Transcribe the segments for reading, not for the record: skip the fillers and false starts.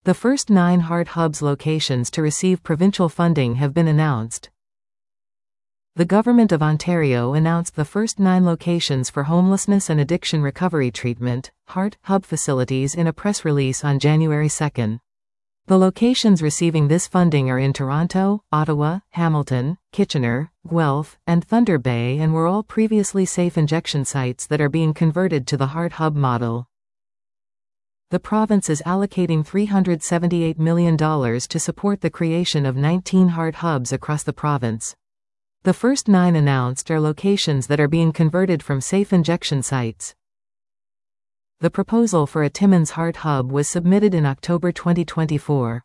The first 9 Heart Hubs locations to receive provincial funding have been announced. The Government of Ontario announced the first 9 locations for homelessness and addiction recovery treatment, Heart Hub facilities in a press release on January 2. The locations receiving this funding are in Toronto, Ottawa, Hamilton, Kitchener, Guelph, and Thunder Bay, and were all previously safe injection sites that are being converted to the Heart Hub model. The province is allocating $378 million to support the creation of 19 Heart Hubs across the province. The first 9 announced are locations that are being converted from safe injection sites. The proposal for a Timmins Heart Hub was submitted in October 2024.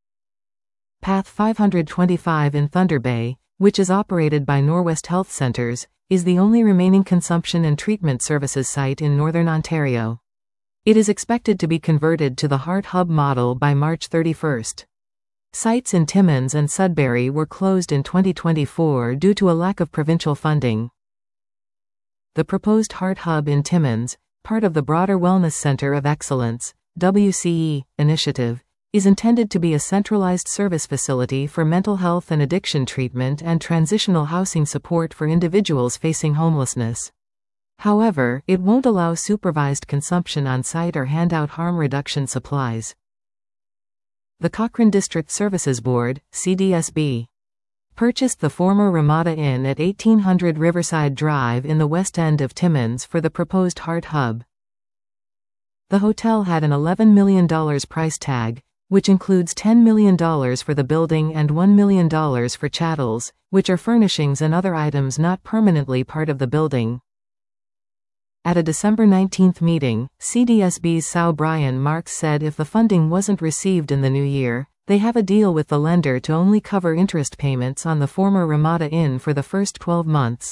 Path 525 in Thunder Bay, which is operated by Norwest Health Centres, is the only remaining consumption and treatment services site in Northern Ontario. It is expected to be converted to the Heart Hub model by March 31. Sites in Timmins and Sudbury were closed in 2024 due to a lack of provincial funding. The proposed Heart Hub in Timmins, part of the broader Wellness Centre of Excellence (WCE) initiative, is intended to be a centralized service facility for mental health and addiction treatment and transitional housing support for individuals facing homelessness. However, it won't allow supervised consumption on site or hand out harm reduction supplies. The Cochrane District Services Board, CDSB, purchased the former Ramada Inn at 1800 Riverside Drive in the West End of Timmins for the proposed Heart Hub. The hotel had an $11 million price tag, which includes $10 million for the building and $1 million for chattels, which are furnishings and other items not permanently part of the building. At a December 19 meeting, CDSB's Sal Brian Marks said if the funding wasn't received in the new year, they have a deal with the lender to only cover interest payments on the former Ramada Inn for the first 12 months.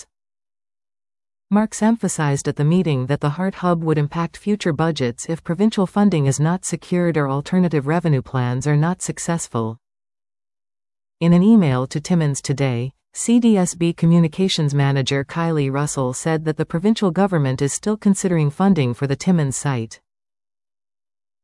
Marks emphasized at the meeting that the Heart Hub would impact future budgets if provincial funding is not secured or alternative revenue plans are not successful. In an email to Timmins Today, CDSB Communications Manager Kylie Russell said that the provincial government is still considering funding for the Timmins site.